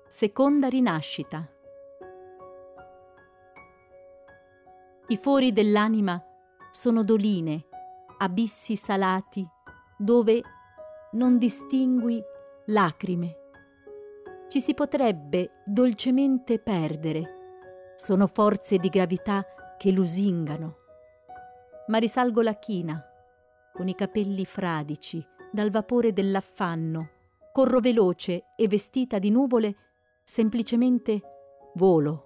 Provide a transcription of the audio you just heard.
Seconda rinascita. I fori dell'anima sono doline, abissi salati, dove non distingui lacrime. Ci si potrebbe dolcemente perdere. Sono forze di gravità che lusingano. Ma risalgo la china, con i capelli fradici, dal vapore dell'affanno, corro veloce e vestita di nuvole, semplicemente volo.